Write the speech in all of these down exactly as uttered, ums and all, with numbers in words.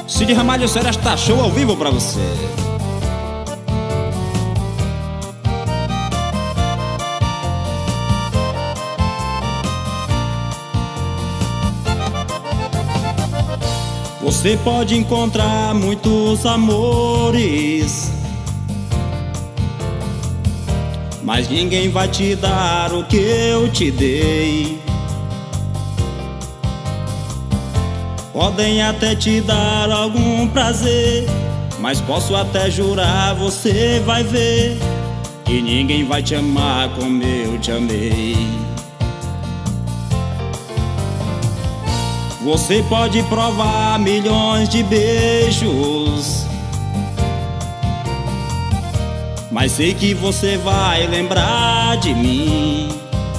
Cid Ramalho Seresta Show ao vivo pra você. Você pode encontrar muitos amores, mas ninguém vai te dar o que eu te dei. Podem até te dar algum prazer, mas posso até jurar, você vai ver, que ninguém vai te amar como eu te amei. Você pode provar milhões de beijos, mas sei que você vai lembrar de mim,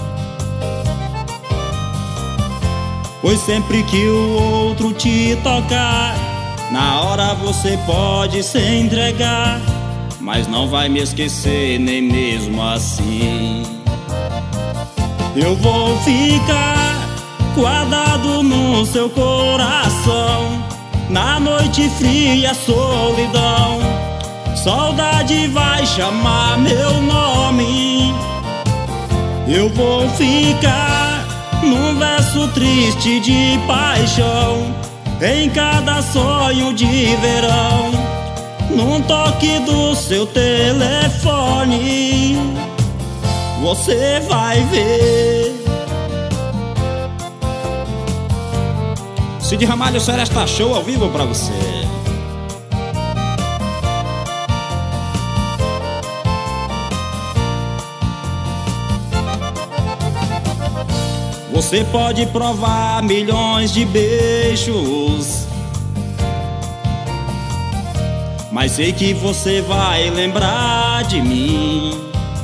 pois sempre que o outro te tocar, na hora você pode se entregar, mas não vai me esquecer nem mesmo assim. Eu vou ficar guardado no seu coração, na noite fria, solidão. Saudade vai chamar meu nome. Eu vou ficar num verso triste de paixão, em cada sonho de verão, num toque do seu telefone. Você vai ver. Cid Ramalho Seresta Show ao vivo pra você. Você pode provar milhões de beijos, mas sei que você vai lembrar de mim,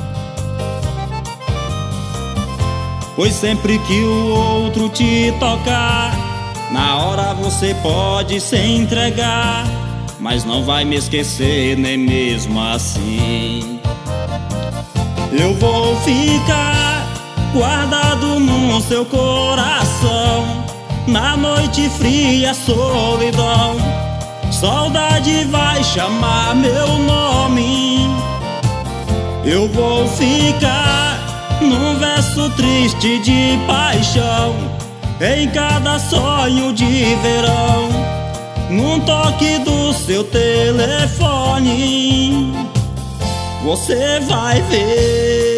pois sempre que o outro te tocar, na hora você pode se entregar, mas não vai me esquecer nem mesmo assim. Eu vou ficar guardado no seu coração, na noite fria, solidão. Saudade vai chamar meu nome. Eu vou ficar num verso triste de paixão, em cada sonho de verão, num toque do seu telefone. Você vai ver.